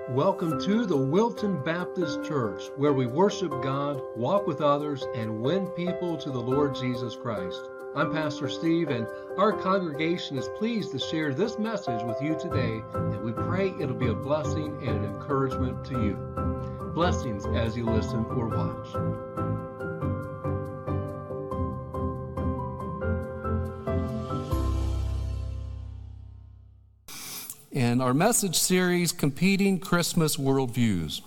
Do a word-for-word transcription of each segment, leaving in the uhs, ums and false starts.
Welcome to the Wilton Baptist Church, where we worship God, walk with others, and win people to the Lord Jesus Christ. I'm Pastor Steve, and our congregation is pleased to share this message with you today, and we pray it'll be a blessing and an encouragement to you. Blessings as you listen or watch. And our message series, Competing Christmas Worldviews.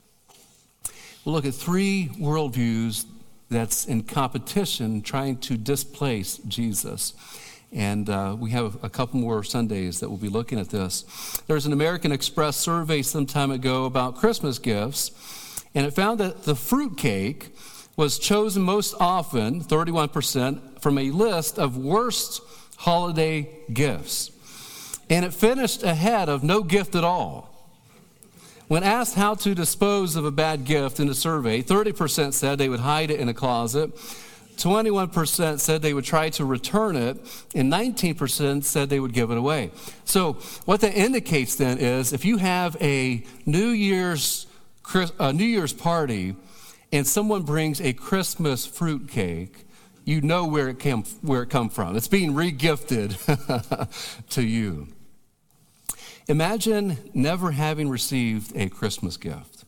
We'll look at three worldviews that's in competition trying to displace Jesus. And uh, we have a couple more Sundays that we'll be looking at this. There's an American Express survey some time ago about Christmas gifts, and it found that the fruitcake was chosen most often, thirty-one percent, from a list of worst holiday gifts. And it finished ahead of no gift at all. When asked how to dispose of a bad gift in the survey, thirty percent said they would hide it in a closet, twenty-one percent said they would try to return it, and nineteen percent said they would give it away. So what that indicates then is if you have a New Year's, a New Year's party and someone brings a Christmas fruitcake, you know where it came, where it come from. It's being re-gifted to you. Imagine never having received a Christmas gift.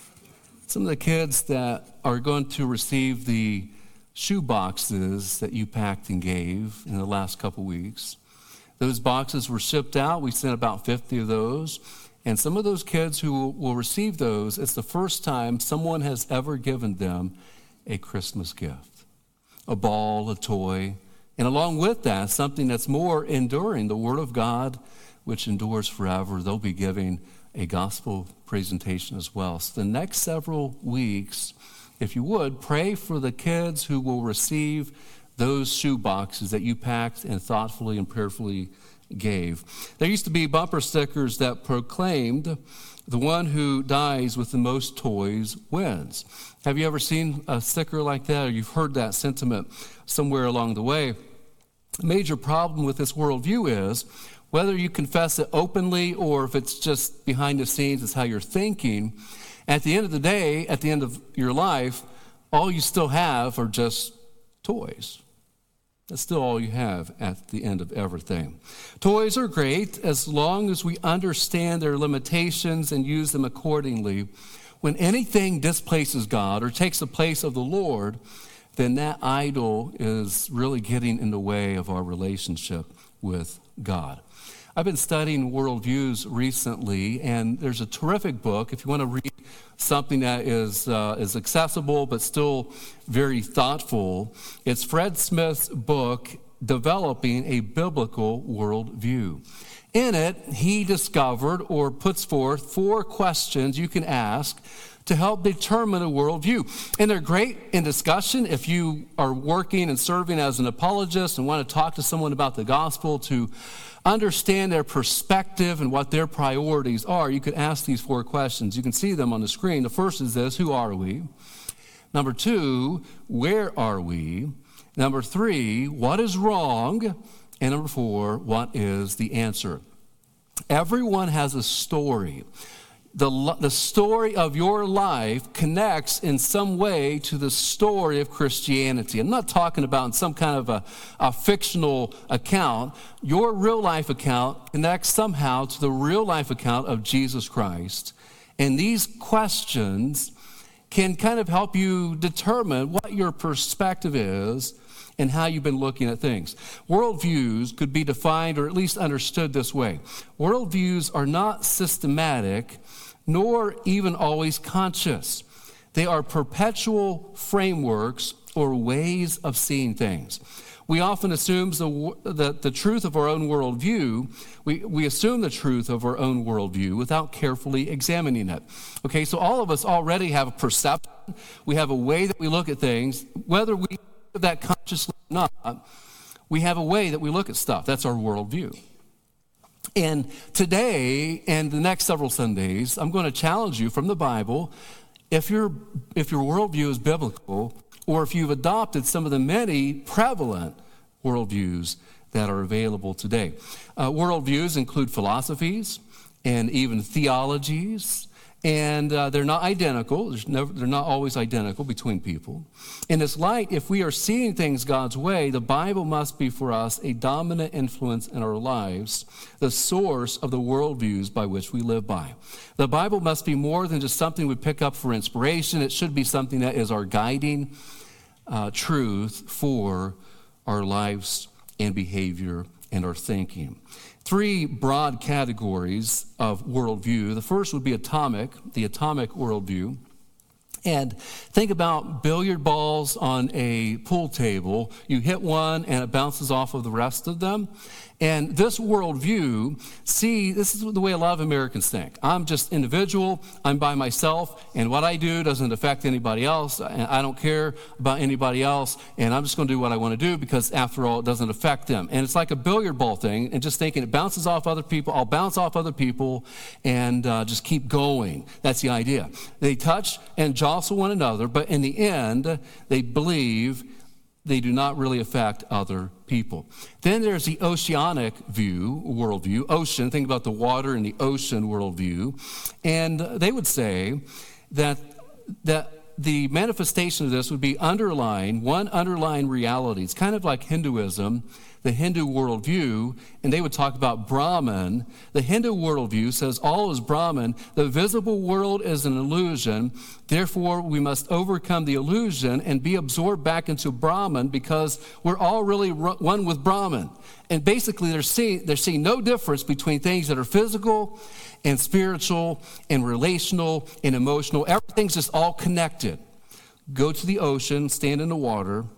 Some of the kids that are going to receive the shoe boxes that you packed and gave in the last couple weeks, those boxes were shipped out. We sent about fifty of those. And some of those kids who will receive those, it's the first time someone has ever given them a Christmas gift. A ball, a toy, and along with that, something that's more enduring, the Word of God, which endures forever. They'll be giving a gospel presentation as well. So the next several weeks, if you would, pray for the kids who will receive those shoe boxes that you packed and thoughtfully and prayerfully gave. There used to be bumper stickers that proclaimed, "The one who dies with the most toys wins." Have you ever seen a sticker like that, or you've heard that sentiment somewhere along the way? A major problem with this worldview is whether you confess it openly or if it's just behind the scenes, it's how you're thinking. At the end of the day, at the end of your life, all you still have are just toys. That's still all you have at the end of everything. Toys are great as long as we understand their limitations and use them accordingly. When anything displaces God or takes the place of the Lord, then that idol is really getting in the way of our relationship with God. I've been studying worldviews recently, and there's a terrific book if you want to read something that is uh, is accessible but still very thoughtful. It's Fred Smith's book, Developing a Biblical Worldview. In it, he discovered or puts forth four questions you can ask to help determine a worldview. And they're great in discussion if you are working and serving as an apologist and want to talk to someone about the gospel to understand their perspective and what their priorities are. You could ask these four questions. You can see them on the screen. The first is this: who are we? Number two, where are we? Number three, what is wrong? And number four, what is the answer? Everyone has a story. The, the story of your life connects in some way to the story of Christianity. I'm not talking about some kind of a, a fictional account. Your real life account connects somehow to the real life account of Jesus Christ. And these questions can kind of help you determine what your perspective is and how you've been looking at things. Worldviews could be defined or at least understood this way. Worldviews are not systematic, nor even always conscious. They are perpetual frameworks or ways of seeing things. We often assume the, the, the truth of our own worldview, we, we assume the truth of our own worldview without carefully examining it. Okay, so all of us already have a perception. We have a way that we look at things. Whether we do that consciously or not, we have a way that we look at stuff. That's our worldview. And today and the next several Sundays, I'm going to challenge you from the Bible, if your if your worldview is biblical, or if you've adopted some of the many prevalent worldviews that are available today. Uh, worldviews include philosophies and even theologies. And uh, they're not identical. There's never, they're not always identical between people. In this light, if we are seeing things God's way, the Bible must be for us a dominant influence in our lives, the source of the worldviews by which we live by. The Bible must be more than just something we pick up for inspiration. It should be something that is our guiding uh, truth for our lives and behavior and our thinking. Three broad categories of worldview. The first would be atomic, the atomic worldview. And think about billiard balls on a pool table. You hit one and it bounces off of the rest of them. And this worldview, see, this is the way a lot of Americans think. I'm just individual, I'm by myself, and what I do doesn't affect anybody else. I don't care about anybody else, and I'm just going to do what I want to do because, after all, it doesn't affect them. And it's like a billiard ball thing, and just thinking it bounces off other people, I'll bounce off other people, and uh, just keep going. That's the idea. They touch and jostle one another, but in the end, they believe they do not really affect other people. Then there's the oceanic view, worldview, ocean, think about the water in the ocean worldview. And they would say that, that the manifestation of this would be underlying, one underlying reality. It's kind of like Hinduism, the Hindu worldview, and they would talk about Brahman. The Hindu worldview says all is Brahman. The visible world is an illusion. Therefore, we must overcome the illusion and be absorbed back into Brahman because we're all really one with Brahman. And basically, they're seeing, they're seeing no difference between things that are physical and spiritual and relational and emotional. Everything's just all connected. Go to the ocean, stand in the water,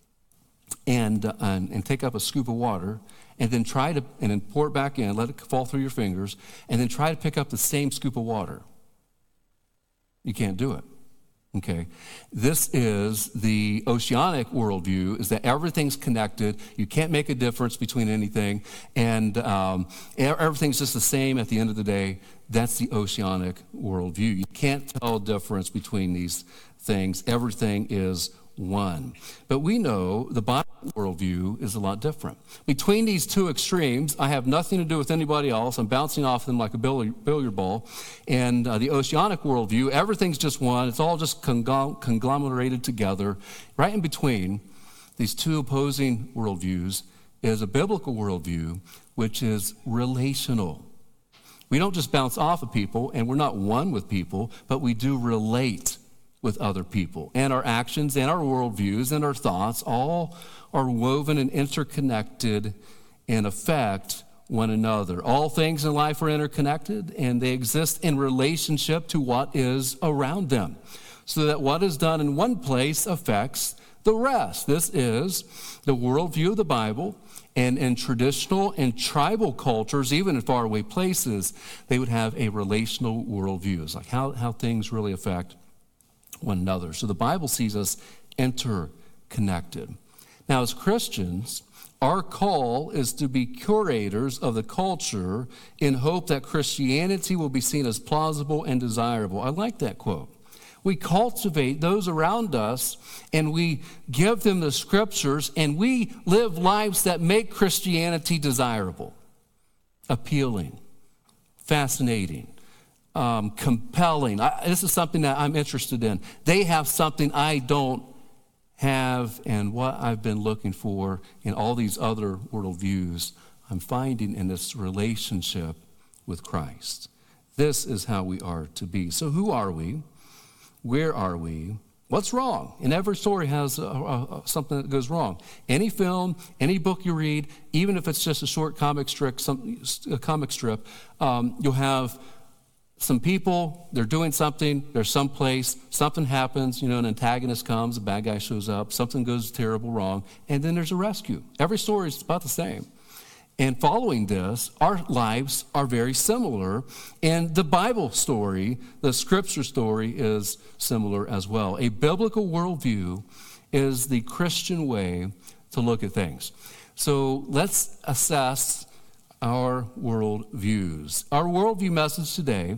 and, uh, and and take up a scoop of water, and then try to, and then pour it back in, let it fall through your fingers, and then try to pick up the same scoop of water. You can't do it. Okay, this is the oceanic worldview, is that everything's connected. You can't make a difference between anything, and um, everything's just the same at the end of the day. That's the oceanic worldview. You can't tell a difference between these things. Everything is one. But we know the Bible worldview is a lot different. Between these two extremes, I have nothing to do with anybody else. I'm bouncing off them like a billiard ball. And uh, the oceanic worldview, everything's just one. It's all just conglomerated together. Right in between these two opposing worldviews is a biblical worldview, which is relational. We don't just bounce off of people, and we're not one with people, but we do relate with other people. And our actions and our worldviews and our thoughts all are woven and interconnected and affect one another. All things in life are interconnected, and they exist in relationship to what is around them, so that what is done in one place affects the rest. This is the worldview of the Bible. And in traditional and tribal cultures, even in faraway places, they would have a relational worldview. It's like how, how things really affect one another. So the Bible sees us interconnected. Now, as Christians, our call is to be curators of the culture in hope that Christianity will be seen as plausible and desirable. I like that quote. We cultivate those around us, and we give them the scriptures, and we live lives that make Christianity desirable, appealing, fascinating, um, compelling. I, this is something that I'm interested in. They have something I don't have, and what I've been looking for in all these other worldviews, I'm finding in this relationship with Christ. This is how we are to be. So who are we? Where are we? What's wrong? And every story has a, a, something that goes wrong. Any film, any book you read, even if it's just a short comic strip, some, a comic strip, um, you'll have some people, they're doing something, there's some place, something happens, you know, an antagonist comes, a bad guy shows up, something goes terrible wrong, and then there's a rescue. Every story is about the same. And following this, our lives are very similar. And the Bible story, the scripture story, is similar as well. A biblical worldview is the Christian way to look at things. So let's assess our worldviews. Our worldview message today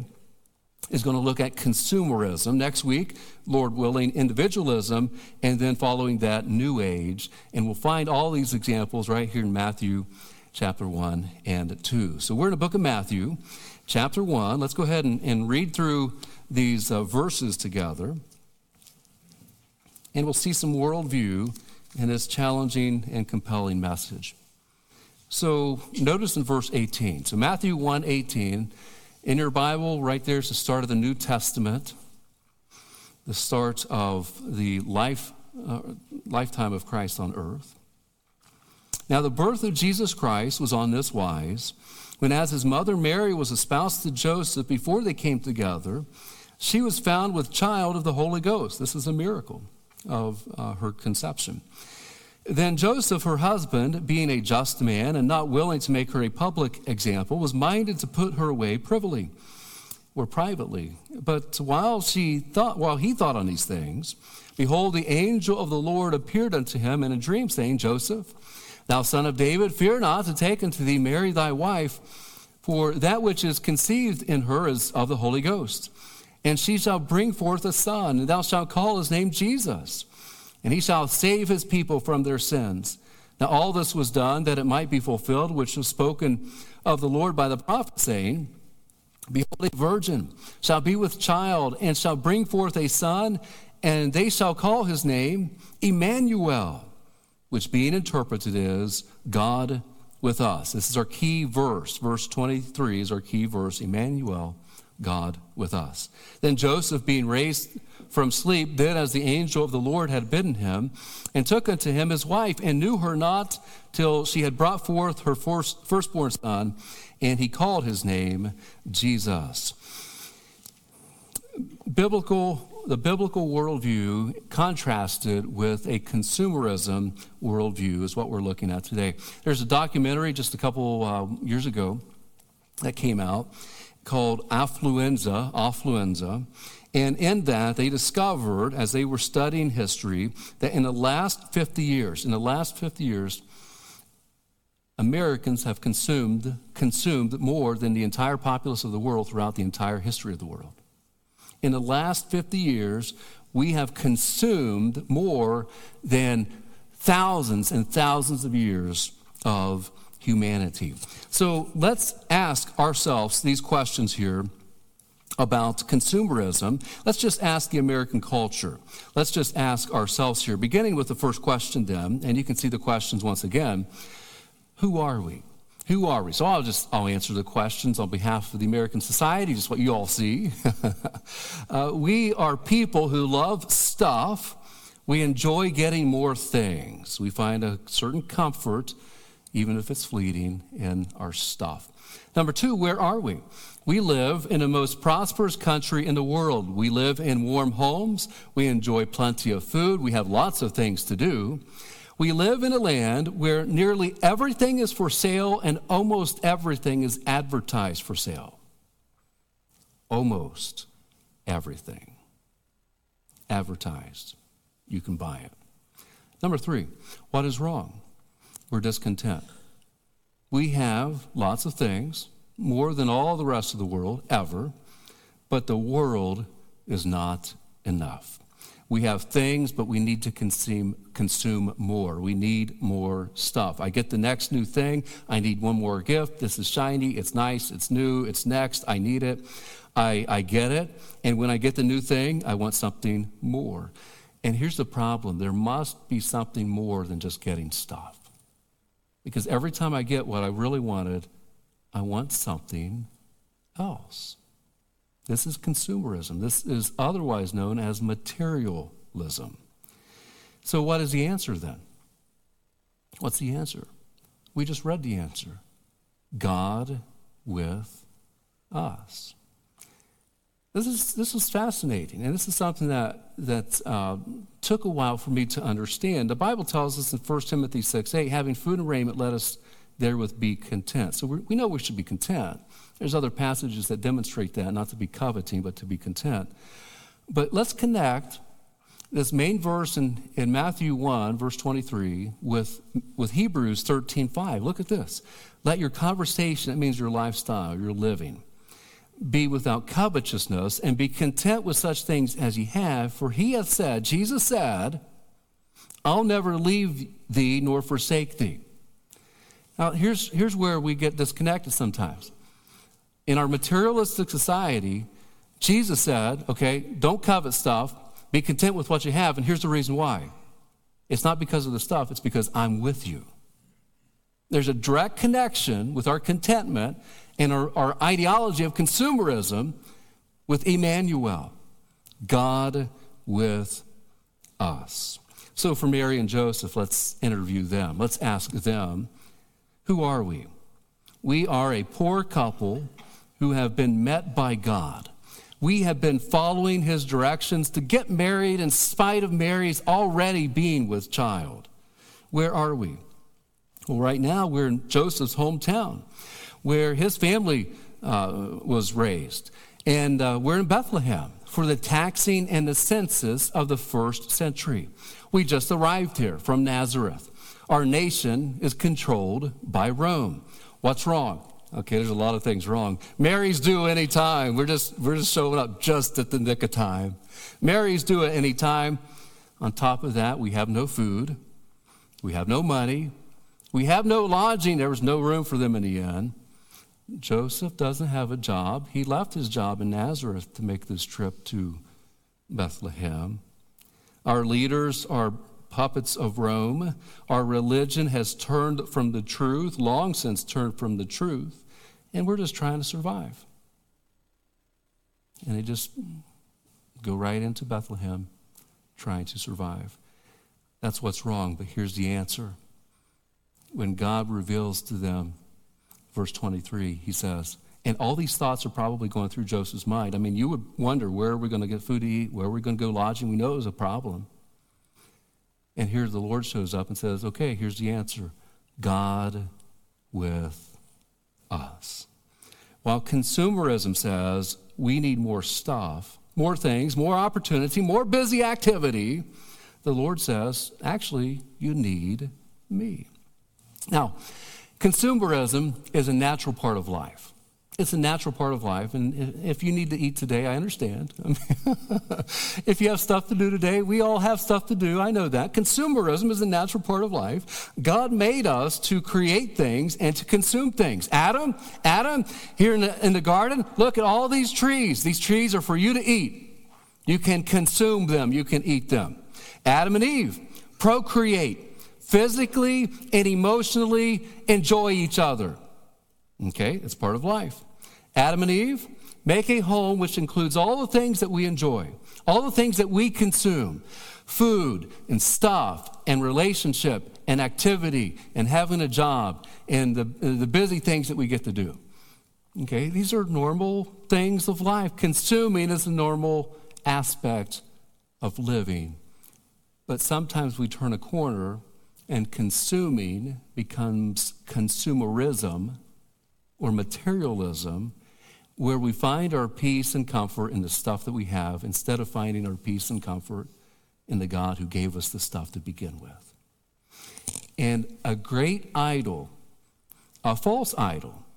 is going to look at consumerism. Next week, Lord willing, individualism, and then following that, New Age. And we'll find all these examples right here in Matthew chapter one and two. So we're in the book of Matthew, chapter one. Let's go ahead and, and read through these uh, verses together. And we'll see some worldview in this challenging and compelling message. So notice in verse eighteen. So Matthew one eighteen, in your Bible, right there is the start of the New Testament, the start of the life, uh, lifetime of Christ on earth. Now the birth of Jesus Christ was on this wise, when as his mother Mary was espoused to Joseph before they came together, she was found with child of the Holy Ghost. This is a miracle of uh, her conception. Then Joseph, her husband, being a just man and not willing to make her a public example, was minded to put her away privily or privately. But while she thought, while he thought on these things, behold, the angel of the Lord appeared unto him in a dream, saying, Joseph, thou son of David, fear not to take unto thee Mary thy wife, for that which is conceived in her is of the Holy Ghost. And she shall bring forth a son, and thou shalt call his name Jesus. And he shall save his people from their sins. Now all this was done that it might be fulfilled, which was spoken of the Lord by the prophet, saying, behold, a virgin shall be with child, and shall bring forth a son, and they shall call his name Emmanuel, which being interpreted is God with us. This is our key verse. Verse twenty-three is our key verse, Emmanuel, God with us. Then Joseph, being raised from sleep, did as the angel of the Lord had bidden him, and took unto him his wife, and knew her not till she had brought forth her first, firstborn son, and he called his name Jesus. Biblical The biblical worldview contrasted with a consumerism worldview is what we're looking at today. There's a documentary just a couple uh, years ago that came out called Affluenza, Affluenza, and in that they discovered, as they were studying history, that in the last fifty years, in the last fifty years, Americans have consumed consumed more than the entire populace of the world throughout the entire history of the world. In the last fifty years, we have consumed more than thousands and thousands of years of humanity. So let's ask ourselves these questions here about consumerism. Let's just ask the American culture. Let's just ask ourselves here, beginning with the first question then, and you can see the questions once again. Who are we? Who are we? So I'll just, I'll answer the questions on behalf of the American society, just what you all see. uh, we are people who love stuff. We enjoy getting more things. We find a certain comfort, even if it's fleeting, in our stuff. Number two, where are we? We live in the most prosperous country in the world. We live in warm homes. We enjoy plenty of food. We have lots of things to do. We live in a land where nearly everything is for sale and almost everything is advertised for sale. Almost everything. Advertised. You can buy it. Number three, what is wrong? We're discontent. We have lots of things, more than all the rest of the world ever, but the world is not enough. We have things, but we need to consume consume more. We need more stuff. I get the next new thing. I need one more gift. This is shiny. It's nice. It's new. It's next. I need it. I, I get it. And when I get the new thing, I want something more. And here's the problem. There must be something more than just getting stuff. Because every time I get what I really wanted, I want something else. This is consumerism. This is otherwise known as materialism. So what is the answer then? What's the answer? We just read the answer. God with us. This is this is fascinating, and this is something that that uh, took a while for me to understand. The Bible tells us in First Timothy six eight, having food and raiment, let us therewith be content. So we, we know we should be content. There's other passages that demonstrate that, not to be coveting, but to be content. But let's connect this main verse in, in Matthew one, verse twenty-three, with, with Hebrews thirteen five. Look at this. Let your conversation, that means your lifestyle, your living, be without covetousness, and be content with such things as ye have. For he hath said, Jesus said, I'll never leave thee nor forsake thee. Now, here's, here's where we get disconnected sometimes. In our materialistic society, Jesus said, okay, don't covet stuff, be content with what you have, and here's the reason why. It's not because of the stuff, it's because I'm with you. There's a direct connection with our contentment and our, our ideology of consumerism with Emmanuel, God with us. So for Mary and Joseph, let's interview them. Let's ask them, who are we? We are a poor couple who have been met by God. We have been following his directions to get married in spite of Mary's already being with child. Where are we? Well, right now we're in Joseph's hometown where his family uh, was raised. And uh, we're in Bethlehem for the taxing and the census of the first century. We just arrived here from Nazareth. Our nation is controlled by Rome. What's wrong? Okay, there's a lot of things wrong. Mary's due any time. We're just we're just showing up just at the nick of time. Mary's due at any time. On top of that, we have no food. We have no money. We have no lodging. There was no room for them in the inn. Joseph doesn't have a job. He left his job in Nazareth to make this trip to Bethlehem. Our leaders are puppets of Rome. Our religion has turned from the truth, long since turned from the truth, and we're just trying to survive. And they just go right into Bethlehem trying to survive. That's what's wrong, but here's the answer. When God reveals to them, verse twenty-three, he says, and all these thoughts are probably going through Joseph's mind. I mean, you would wonder, where are we going to get food to eat? Where are we going to go lodging? We know it was a problem. And here the Lord shows up and says, okay, here's the answer. God with us. While consumerism says we need more stuff, more things, more opportunity, more busy activity, the Lord says, actually, you need me. Now, consumerism is a natural part of life. It's a natural part of life, and if you need to eat today, I understand. I mean, if you have stuff to do today, we all have stuff to do. I know that. Consumerism is a natural part of life. God made us to create things and to consume things. Adam, Adam, here in the, in the garden, look at all these trees. These trees are for you to eat. You can consume them. You can eat them. Adam and Eve, procreate, physically and emotionally enjoy each other. Okay, it's part of life. Adam and Eve make a home which includes all the things that we enjoy, all the things that we consume, food and stuff and relationship and activity and having a job and the, the busy things that we get to do. Okay, these are normal things of life. Consuming is a normal aspect of living. But sometimes we turn a corner and consuming becomes consumerism or materialism, where we find our peace and comfort in the stuff that we have instead of finding our peace and comfort in the God who gave us the stuff to begin with. And a great idol, a false idol,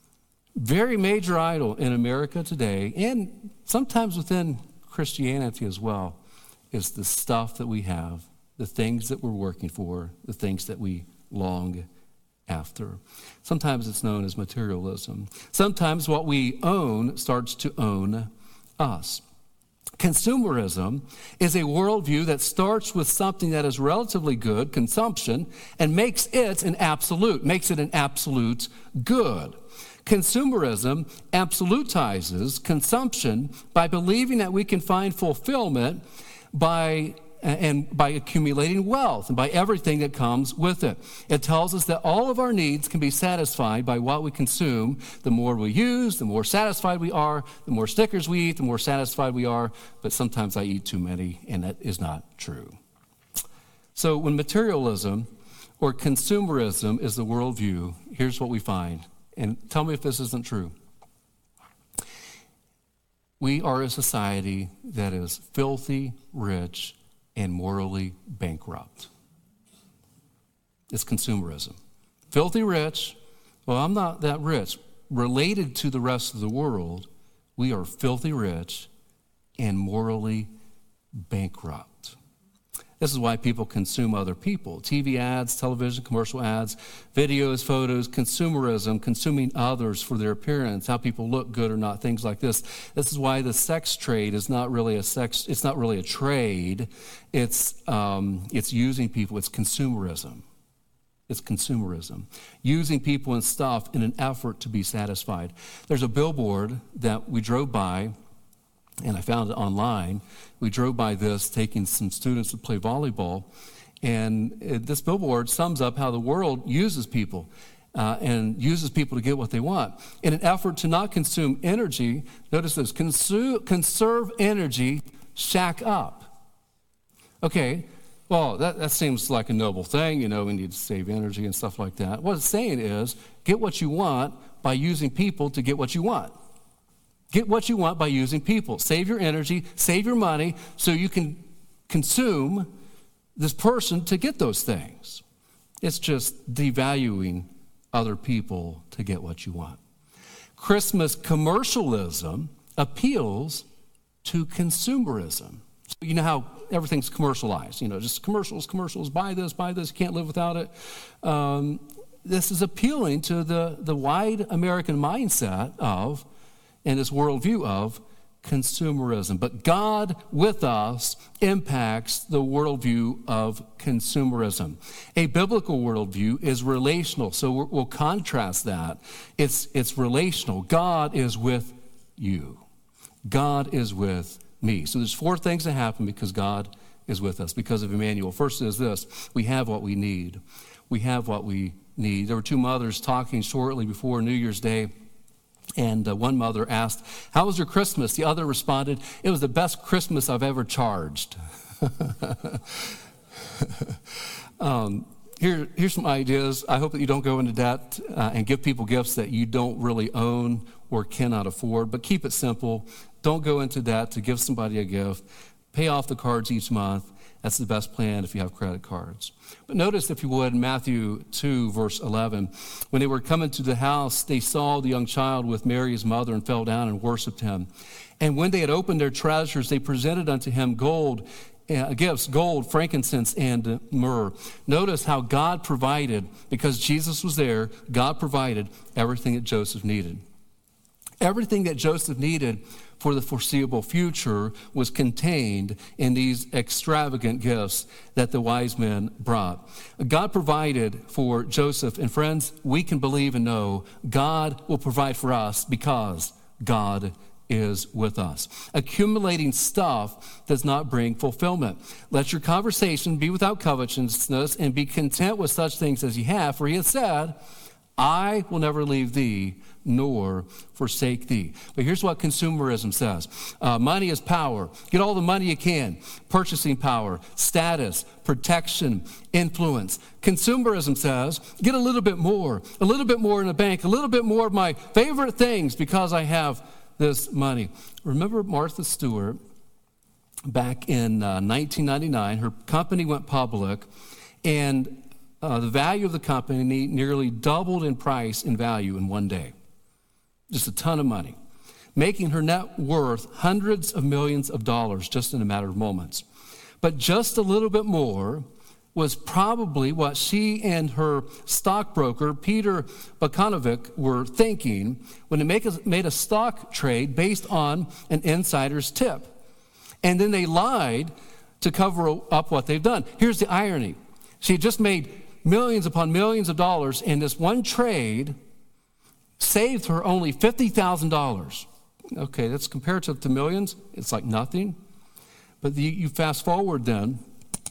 very major idol in America today, and sometimes within Christianity as well, is the stuff that we have, the things that we're working for, the things that we long after. Sometimes it's known as materialism. Sometimes what we own starts to own us. Consumerism is a worldview that starts with something that is relatively good, consumption, and makes it an absolute, makes it an absolute good. Consumerism absolutizes consumption by believing that we can find fulfillment by and by accumulating wealth and by everything that comes with it. It tells us that all of our needs can be satisfied by what we consume. The more we use, the more satisfied we are. The more stickers we eat, the more satisfied we are. But sometimes I eat too many, and that is not true. So when materialism or consumerism is the worldview, here's what we find. And tell me if this isn't true. We are a society that is filthy rich and morally bankrupt. It's consumerism. Filthy rich, well, I'm not that rich. Related to the rest of the world, we are filthy rich and morally bankrupt. This is why people consume other people. T V ads, television, commercial ads, videos, photos, consumerism, consuming others for their appearance, how people look good or not, things like this. This is why the sex trade is not really a sex, it's not really a trade. It's, um, it's using people, it's consumerism. It's consumerism. Using people and stuff in an effort to be satisfied. There's a billboard that we drove by, and I found it online. We drove by this, taking some students to play volleyball, and it, this billboard sums up how the world uses people uh, and uses people to get what they want. In an effort to not consume energy, notice this, consu- conserve energy, shack up. Okay, well, that, that seems like a noble thing. You know, we need to save energy and stuff like that. What it's saying is, get what you want by using people to get what you want. Get what you want by using people. Save your energy, save your money, so you can consume this person to get those things. It's just devaluing other people to get what you want. Christmas commercialism appeals to consumerism. So you know how everything's commercialized. You know, just commercials, commercials, buy this, buy this, you can't live without it. Um, this is appealing to the, the wide American mindset of, and this worldview of consumerism. But God with us impacts the worldview of consumerism. A biblical worldview is relational, so we'll contrast that. It's, it's relational. God is with you. God is with me. So there's four things that happen because God is with us, because of Emmanuel. First is this: we have what we need. We have what we need. There were two mothers talking shortly before New Year's Day. And uh, one mother asked, "How was your Christmas?" The other responded, "It was the best Christmas I've ever charged." um, here, here's some ideas. I hope that you don't go into debt uh, and give people gifts that you don't really own or cannot afford, but keep it simple. Don't go into debt to give somebody a gift. Pay off the cards each month. That's the best plan if you have credit cards. But notice, if you would, Matthew two, verse eleven. When they were coming to the house, they saw the young child with Mary, his mother, and fell down and worshiped him. And when they had opened their treasures, they presented unto him gold, uh, gifts, gold, frankincense, and uh, myrrh. Notice how God provided, because Jesus was there, God provided everything that Joseph needed. Everything that Joseph needed for the foreseeable future was contained in these extravagant gifts that the wise men brought. God provided for Joseph, and friends, we can believe and know God will provide for us because God is with us. Accumulating stuff does not bring fulfillment. Let your conversation be without covetousness, and be content with such things as you have, for he has said, "I will never leave thee nor forsake thee." But here's what consumerism says. Uh, money is power. Get all the money you can. Purchasing power, status, protection, influence. Consumerism says, get a little bit more, a little bit more in the bank, a little bit more of my favorite things because I have this money. Remember Martha Stewart back in uh, nineteen ninety-nine, her company went public, and uh, the value of the company nearly doubled in price and value in one day. Just a ton of money, making her net worth hundreds of millions of dollars just in a matter of moments. But just a little bit more was probably what she and her stockbroker, Peter Bukanovic, were thinking when they make a, made a stock trade based on an insider's tip. And then they lied to cover up what they've done. Here's the irony. She had just made millions upon millions of dollars, and this one trade saved her only fifty thousand dollars. Okay, that's comparative to millions. It's like nothing. But the, you fast forward then,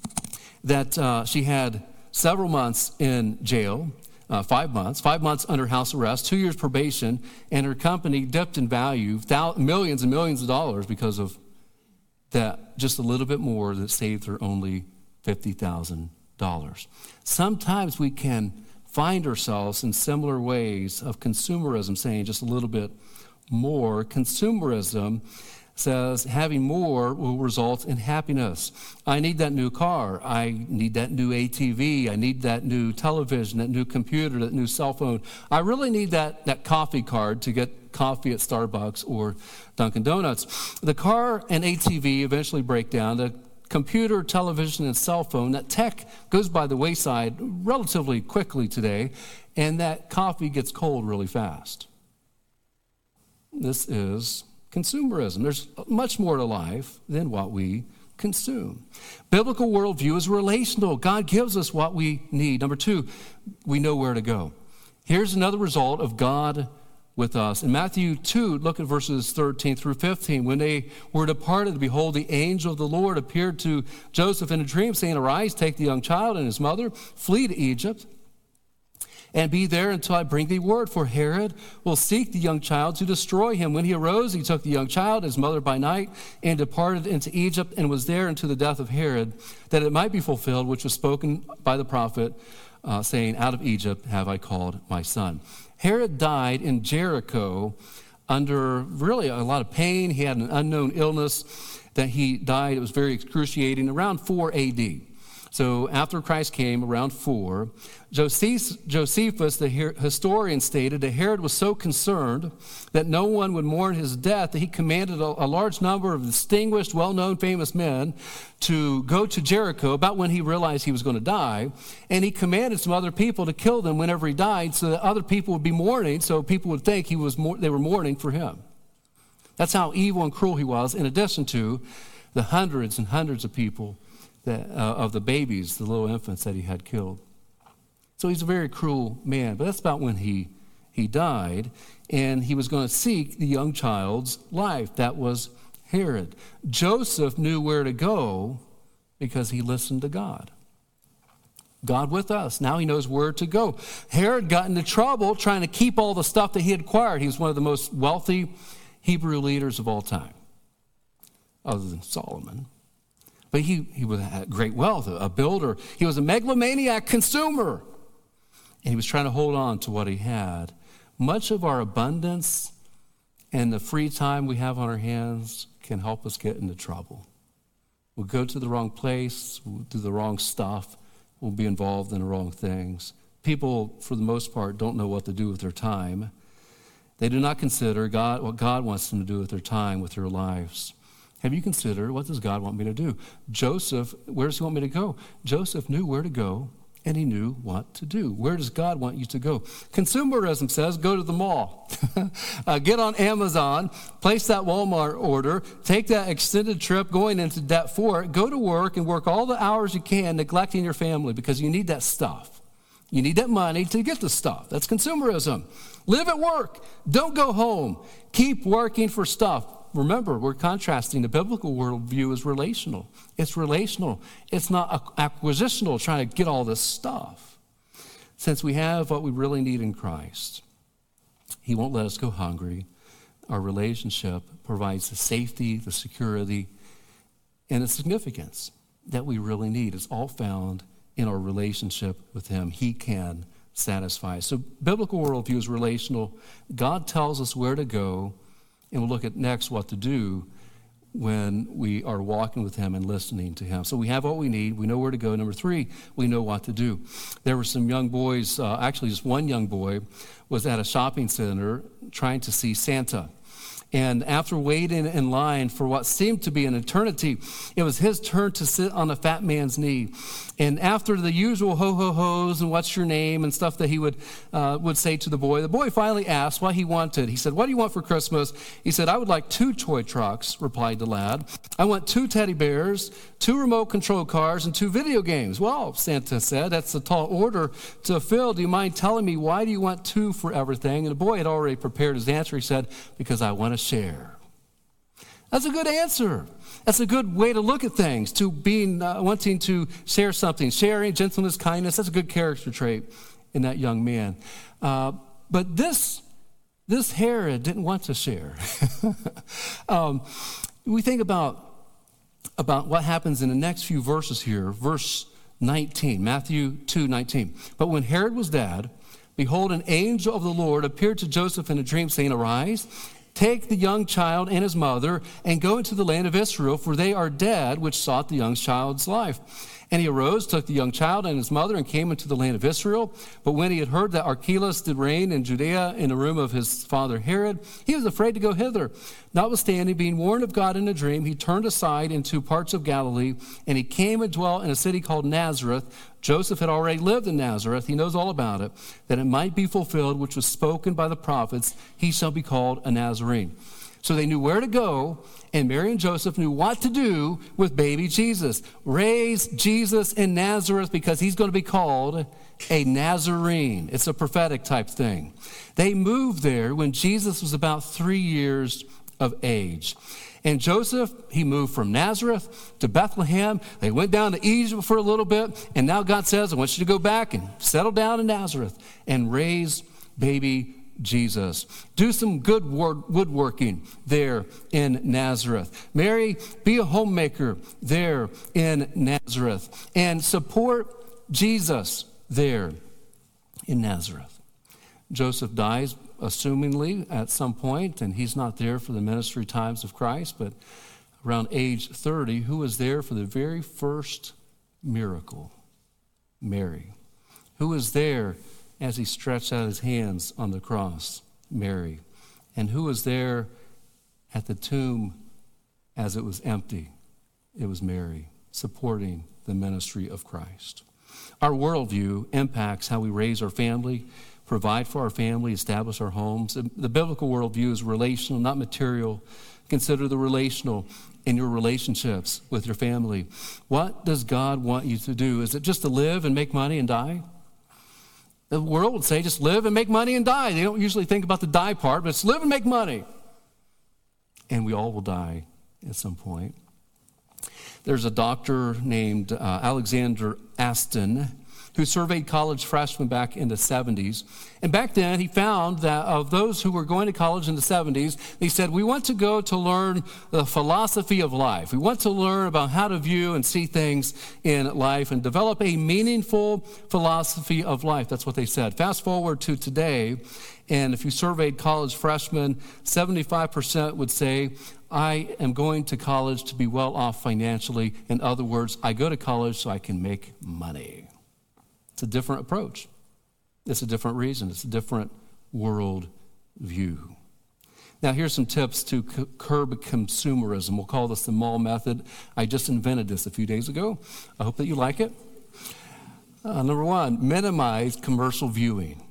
that uh, she had several months in jail, uh, five months, five months under house arrest, two years probation, and her company dipped in value, thou- millions and millions of dollars because of that, just a little bit more that saved her only fifty thousand dollars. Sometimes we can find ourselves in similar ways of consumerism, saying just a little bit more. Consumerism says having more will result in happiness. I need that new car. I need that new A T V. I need that new television, that new computer, that new cell phone. I really need that, that coffee card to get coffee at Starbucks or Dunkin' Donuts. The car and A T V eventually break down. The computer, television, and cell phone, that tech goes by the wayside relatively quickly today, and that coffee gets cold really fast. This is consumerism. There's much more to life than what we consume. Biblical worldview is relational. God gives us what we need. Number two, we know where to go. Here's another result of God with us. In Matthew two, look at verses thirteen through fifteen. When they were departed, behold, the angel of the Lord appeared to Joseph in a dream, saying, Arise, take the young child and his mother, flee to Egypt, and be there until I bring thee word, for Herod will seek the young child to destroy him. When he arose, he took the young child, his mother by night, and departed into Egypt, and was there until the death of Herod, that it might be fulfilled, which was spoken by the prophet, uh, saying, Out of Egypt have I called my son. Herod died in Jericho under really a lot of pain. He had an unknown illness that he died. It was very excruciating, around four A D. So after Christ came, around four, Josephus, the historian, stated that Herod was so concerned that no one would mourn his death that he commanded a, a large number of distinguished, well-known, famous men to go to Jericho about when he realized he was going to die, and he commanded some other people to kill them whenever he died so that other people would be mourning, so people would think he was they were mourning for him. That's how evil and cruel he was, in addition to the hundreds and hundreds of people That, uh, of the babies, the little infants that he had killed. So he's a very cruel man. But that's about when he, he died, and he was going to seek the young child's life. That was Herod. Joseph knew where to go because he listened to God. God with us. Now he knows where to go. Herod got into trouble trying to keep all the stuff that he had acquired. He was one of the most wealthy Hebrew leaders of all time, other than Solomon. But he, he had great wealth, a builder. He was a megalomaniac consumer. And he was trying to hold on to what he had. Much of our abundance and the free time we have on our hands can help us get into trouble. We'll go to the wrong place, we'll do the wrong stuff, we'll be involved in the wrong things. People, for the most part, don't know what to do with their time. They do not consider God what God wants them to do with their time, with their lives. Have you considered, what does God want me to do? Joseph, where does he want me to go? Joseph knew where to go, and he knew what to do. Where does God want you to go? Consumerism says, go to the mall. uh, get on Amazon, place that Walmart order, take that extended trip going into debt for it, go to work and work all the hours you can, neglecting your family because you need that stuff. You need that money to get the stuff. That's consumerism. Live at work. Don't go home. Keep working for stuff. Remember, we're contrasting. The biblical worldview is relational. It's relational. It's not acquisitional, trying to get all this stuff. Since we have what we really need in Christ, he won't let us go hungry. Our relationship provides the safety, the security, and the significance that we really need. It's all found in our relationship with him. He can satisfy. So biblical worldview is relational. God tells us where to go. And we'll look at next what to do when we are walking with him and listening to him. So we have what we need. We know where to go. Number three, we know what to do. There were some young boys, uh, actually just one young boy was at a shopping center trying to see Santa. And after waiting in line for what seemed to be an eternity, it was his turn to sit on the fat man's knee. And after the usual ho-ho-hos and what's your name and stuff that he would uh, would say to the boy, the boy finally asked what he wanted. He said, what do you want for Christmas? He said, I would like two toy trucks, replied the lad. I want two teddy bears, two remote control cars, and two video games. Well, Santa said, that's a tall order to fill. Do you mind telling me why do you want two for everything? And the boy had already prepared his answer. He said, because I want to share. That's a good answer. That's a good way to look at things, to being uh, wanting to share something. Sharing, gentleness, kindness, that's a good character trait in that young man. Uh, but this, this Herod didn't want to share. um, we think about, about what happens in the next few verses here. Verse nineteen, Matthew two nineteen. But when Herod was dead, behold, an angel of the Lord appeared to Joseph in a dream, saying, Arise, take the young child and his mother, and go into the land of Israel, for they are dead which sought the young child's life. And he arose, took the young child and his mother, and came into the land of Israel. But when he had heard that Archelaus did reign in Judea in the room of his father Herod, he was afraid to go hither. Notwithstanding, being warned of God in a dream, he turned aside into parts of Galilee, and he came and dwelt in a city called Nazareth. Joseph had already lived in Nazareth. He knows all about it, that it might be fulfilled, which was spoken by the prophets, he shall be called a Nazarene. So they knew where to go, and Mary and Joseph knew what to do with baby Jesus. Raise Jesus in Nazareth because he's going to be called a Nazarene. It's a prophetic type thing. They moved there when Jesus was about three years of age. And Joseph, he moved from Nazareth to Bethlehem. They went down to Egypt for a little bit, and now God says, I want you to go back and settle down in Nazareth and raise baby Jesus. Do some good woodworking there in Nazareth. Mary, be a homemaker there in Nazareth. And support Jesus there in Nazareth. Joseph dies, assumingly, at some point, and he's not there for the ministry times of Christ, but around age thirty, who was there for the very first miracle? Mary. Who was there as he stretched out his hands on the cross? Mary. And who was there at the tomb as it was empty? It was Mary, supporting the ministry of Christ. Our worldview impacts how we raise our family, provide for our family, establish our homes. The biblical worldview is relational, not material. Consider the relational in your relationships with your family. What does God want you to do? Is it just to live and make money and die? The world would say just live and make money and die. They don't usually think about the die part, but it's live and make money. And we all will die at some point. There's a doctor named uh, Alexander Aston who surveyed college freshmen back in the seventies. And back then, he found that of those who were going to college in the seventies, they said, we want to go to learn the philosophy of life. We want to learn about how to view and see things in life and develop a meaningful philosophy of life. That's what they said. Fast forward to today, and if you surveyed college freshmen, seventy-five percent would say, I am going to college to be well off financially. In other words, I go to college so I can make money. It's a different approach. It's a different reason. It's a different world view. Now, here's some tips to c- curb consumerism. We'll call this the mall method. I just invented this a few days ago. I hope that you like it. Uh, number one, minimize commercial viewing.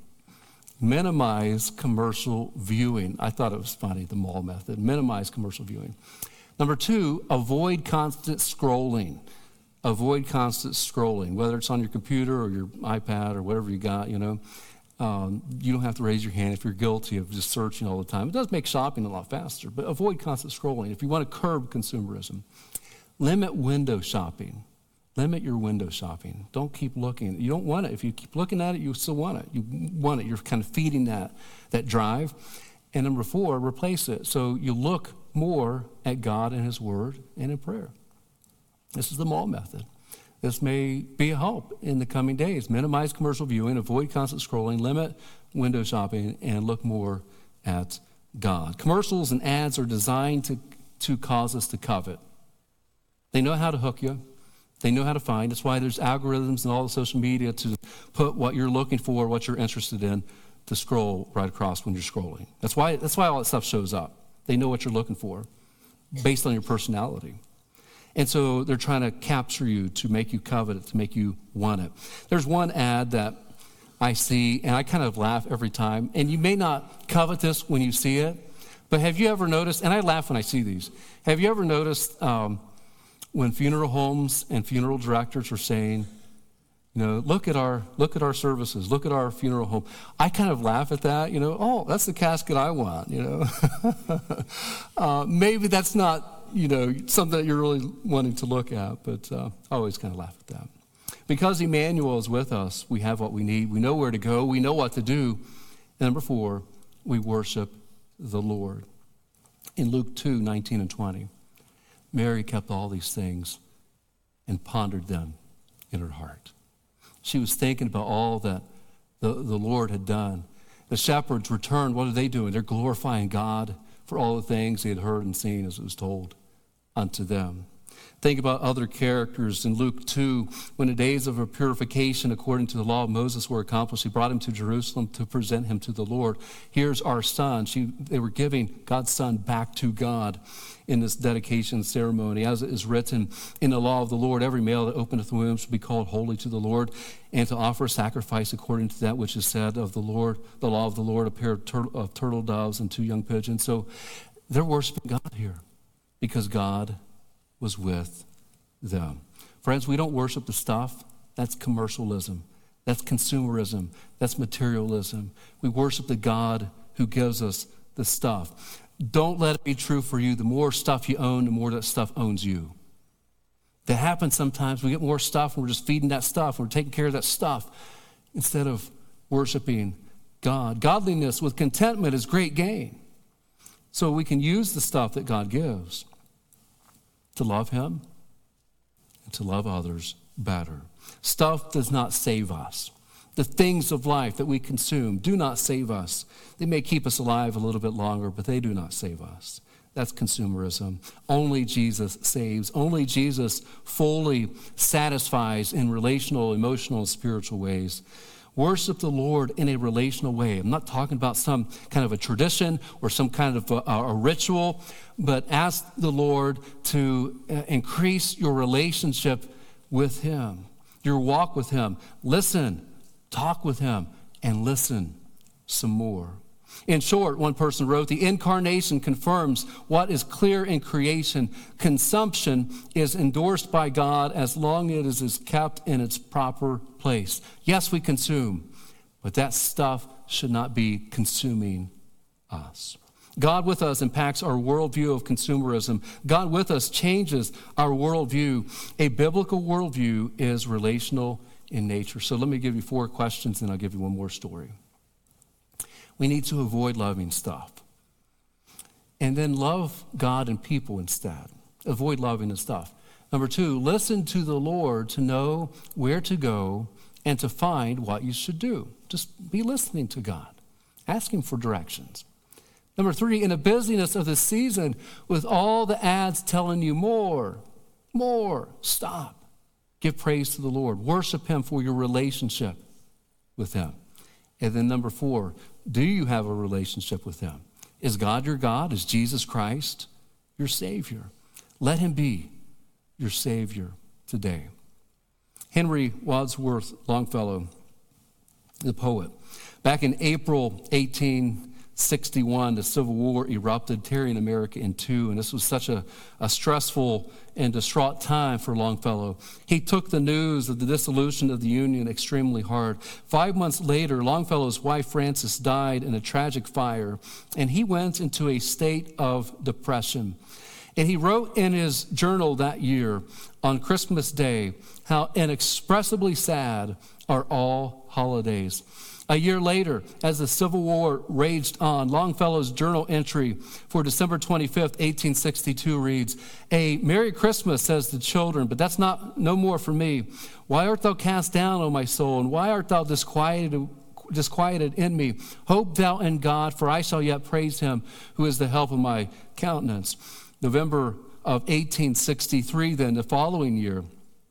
Minimize commercial viewing. I thought it was funny, the mall method. Minimize commercial viewing. Number two, avoid constant scrolling. Avoid constant scrolling, whether it's on your computer or your iPad or whatever you got, you know. Um, you don't have to raise your hand if you're guilty of just searching all the time. It does make shopping a lot faster, but avoid constant scrolling. If you want to curb consumerism, limit window shopping. Limit your window shopping. Don't keep looking. You don't want it. If you keep looking at it, you still want it. You want it. You're kind of feeding that, that drive. And number four, replace it. So you look more at God and His Word and in prayer. This is the mall method. This may be a help in the coming days. Minimize commercial viewing, avoid constant scrolling, limit window shopping, and look more at God. Commercials and ads are designed to, to cause us to covet. They know how to hook you. They know how to find. That's why there's algorithms and all the social media to put what you're looking for, what you're interested in, to scroll right across when you're scrolling. That's why, that's why all that stuff shows up. They know what you're looking for based on your personality. And so they're trying to capture you to make you covet it, to make you want it. There's one ad that I see, and I kind of laugh every time. And you may not covet this when you see it, but have you ever noticed, and I laugh when I see these, have you ever noticed um, when funeral homes and funeral directors are saying, you know, look at our look at our services, look at our funeral home. I kind of laugh at that, you know, oh, that's the casket I want, you know. uh, maybe that's not, you know, something that you're really wanting to look at, but uh, I always kind of laugh at that. Because Emmanuel is with us, we have what we need. We know where to go. We know what to do. And number four, we worship the Lord. In Luke two, nineteen and twenty, Mary kept all these things and pondered them in her heart. She was thinking about all that the, the Lord had done. The shepherds returned. What are they doing? They're glorifying God for all the things they had heard and seen as it was told unto them. Think about other characters in Luke two. When the days of purification according to the law of Moses were accomplished, he brought him to Jerusalem to present him to the Lord. Here's our son. She, they were giving God's son back to God in this dedication ceremony. As it is written in the law of the Lord, every male that openeth the womb shall be called holy to the Lord, and to offer a sacrifice according to that which is said of the Lord, the law of the Lord, a pair of turtle, of turtle doves and two young pigeons. So they're worshiping God here because God was with them. Friends, we don't worship the stuff. That's commercialism. That's consumerism. That's materialism. We worship the God who gives us the stuff. Don't let it be true for you. The more stuff you own, the more that stuff owns you. That happens sometimes. We get more stuff and we're just feeding that stuff. We're taking care of that stuff instead of worshiping God. Godliness with contentment is great gain. So we can use the stuff that God gives to love him and to love others better. Stuff does not save us. The things of life that we consume do not save us. They may keep us alive a little bit longer, but they do not save us. That's consumerism. Only Jesus saves. Only Jesus fully satisfies in relational, emotional, and spiritual ways. Worship the Lord in a relational way. I'm not talking about some kind of a tradition or some kind of a, a ritual, but ask the Lord to increase your relationship with him, your walk with him. Listen, talk with him, and listen some more. In short, one person wrote, the incarnation confirms what is clear in creation. Consumption is endorsed by God as long as it is kept in its proper place. Yes, we consume, but that stuff should not be consuming us. God with us impacts our worldview of consumerism. God with us changes our worldview. A biblical worldview is relational in nature. So let me give you four questions, and I'll give you one more story. We need to avoid loving stuff. And then love God and people instead. Avoid loving the stuff. Number two, listen to the Lord to know where to go and to find what you should do. Just be listening to God. Ask him for directions. Number three, in the busyness of the season, with all the ads telling you more, more, stop. Give praise to the Lord. Worship him for your relationship with him. And then number four, do you have a relationship with him? Is God your God? Is Jesus Christ your Savior? Let him be your Savior today. Henry Wadsworth Longfellow, the poet, back in April eighteen sixty-one, the Civil War erupted, tearing America in two, and this was such a, a stressful and distraught time for Longfellow. He took the news of the dissolution of the Union extremely hard. Five months later, Longfellow's wife Frances died in a tragic fire, and he went into a state of depression. And he wrote in his journal that year, on Christmas Day, how inexpressibly sad are all holidays. A year later, as the Civil War raged on, Longfellow's journal entry for December twenty-fifth, eighteen sixty-two reads, "A Merry Christmas, says the children, but that's not no more for me. Why art thou cast down, O my soul, and why art thou disquieted, disquieted in me? Hope thou in God, for I shall yet praise him, who is the help of my countenance." November of eighteen sixty-three, then, the following year,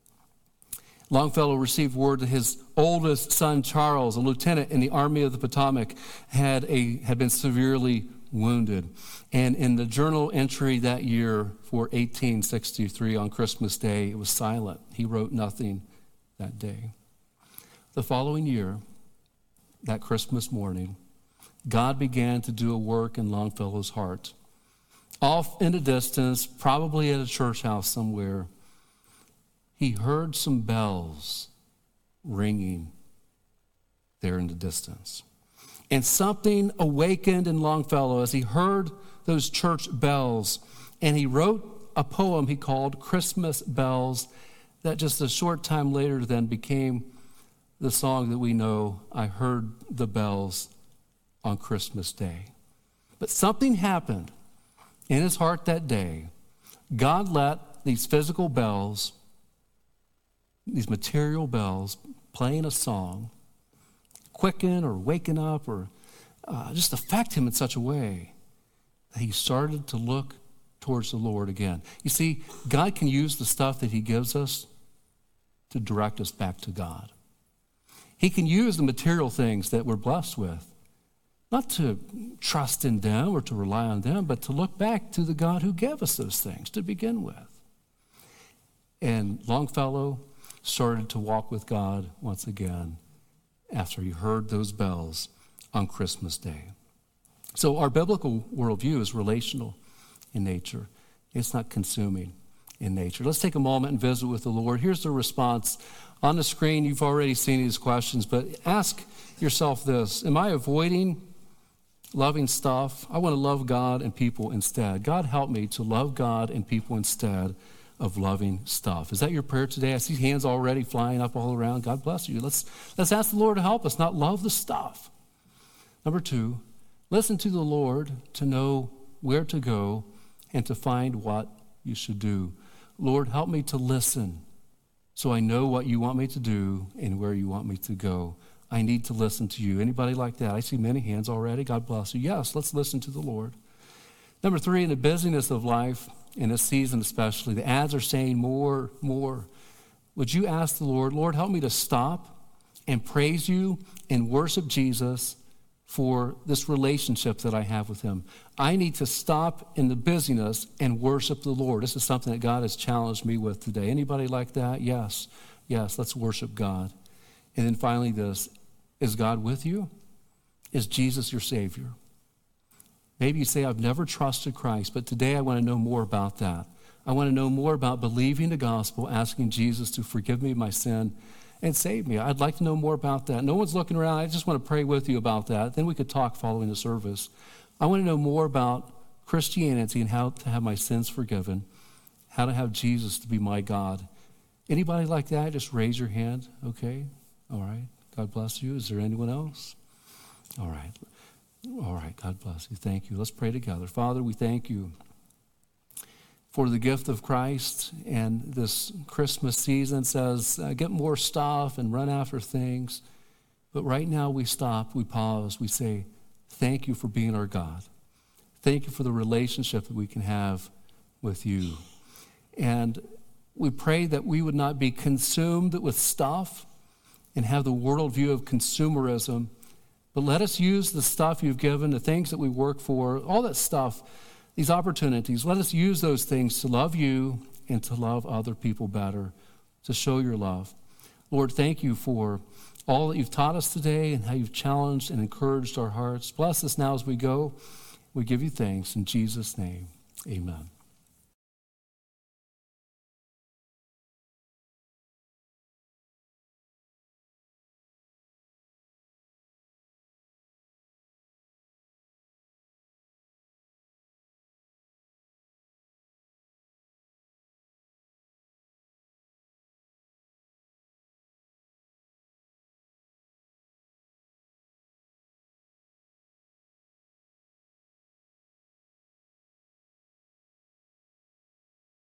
Longfellow received word that his oldest son, Charles, a lieutenant in the Army of the Potomac, had, a, had been severely wounded. And in the journal entry that year for eighteen sixty-three, on Christmas Day, it was silent. He wrote nothing that day. The following year, that Christmas morning, God began to do a work in Longfellow's heart. Off in the distance, probably at a church house somewhere, he heard some bells ringing there in the distance. And something awakened in Longfellow as he heard those church bells. And he wrote a poem he called Christmas Bells that just a short time later then became the song that we know, I Heard the Bells on Christmas Day. But something happened in his heart that day. God let these physical bells, these material bells, playing a song, quicken or waken up or uh, just affect him in such a way that he started to look towards the Lord again. You see, God can use the stuff that he gives us to direct us back to God. He can use the material things that we're blessed with, not to trust in them or to rely on them, but to look back to the God who gave us those things to begin with. And Longfellow started to walk with God once again after he heard those bells on Christmas Day. So our biblical worldview is relational in nature. It's not consuming in nature. Let's take a moment and visit with the Lord. Here's the response. On the screen, you've already seen these questions, but ask yourself this. Am I avoiding loving stuff? I want to love God and people instead. God, help me to love God and people instead of loving stuff. Is that your prayer today? I see hands already flying up all around. God bless you. Let's, let's ask the Lord to help us not love the stuff. Number two, listen to the Lord to know where to go and to find what you should do. Lord, help me to listen so I know what you want me to do and where you want me to go. I need to listen to you. Anybody like that? I see many hands already. God bless you. Yes, let's listen to the Lord. Number three, in the busyness of life, in this season especially, the ads are saying more, more. Would you ask the Lord, Lord, help me to stop and praise you and worship Jesus for this relationship that I have with him. I need to stop in the busyness and worship the Lord. This is something that God has challenged me with today. Anybody like that? Yes. Yes, let's worship God. And then finally this, is God with you? Is Jesus your Savior? Maybe you say, I've never trusted Christ, but today I want to know more about that. I want to know more about believing the gospel, asking Jesus to forgive me my sin and save me. I'd like to know more about that. No one's looking around. I just want to pray with you about that. Then we could talk following the service. I want to know more about Christianity and how to have my sins forgiven, how to have Jesus to be my God. Anybody like that? Just raise your hand. Okay. All right. God bless you. Is there anyone else? All right. All right. God bless you. Thank you. Let's pray together. Father, we thank you for the gift of Christ, and this Christmas season says, uh, get more stuff and run after things. But right now we stop, we pause, we say, thank you for being our God. Thank you for the relationship that we can have with you. And we pray that we would not be consumed with stuff and have the worldview of consumerism, but let us use the stuff you've given, the things that we work for, all that stuff, these opportunities, let us use those things to love you and to love other people better, to show your love. Lord, thank you for all that you've taught us today and how you've challenged and encouraged our hearts. Bless us now as we go. We give you thanks in Jesus' name. Amen.